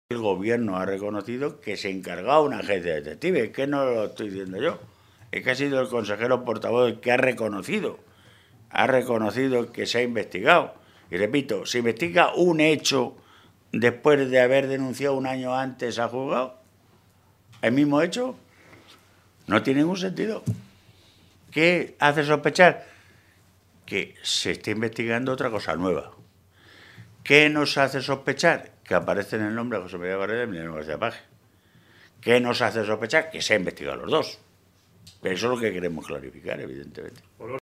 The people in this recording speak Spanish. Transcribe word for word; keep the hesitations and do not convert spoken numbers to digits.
El gobierno ha reconocido que se encargaba una agencia de detectives, que no lo estoy diciendo yo, es que ha sido el consejero portavoz el que ha reconocido, ha reconocido que se ha investigado. Y repito, se investiga un hecho después de haber denunciado un año antes a juzgado, el mismo hecho, no tiene ningún sentido. ¿Qué hace sospechar? Que se está investigando otra cosa nueva. ¿Qué nos hace sospechar? Que aparece en el nombre de José María Barreda y Emiliano García Paje. ¿Qué nos hace sospechar? Que se ha investigado a los dos. Pero eso es lo que queremos clarificar, evidentemente.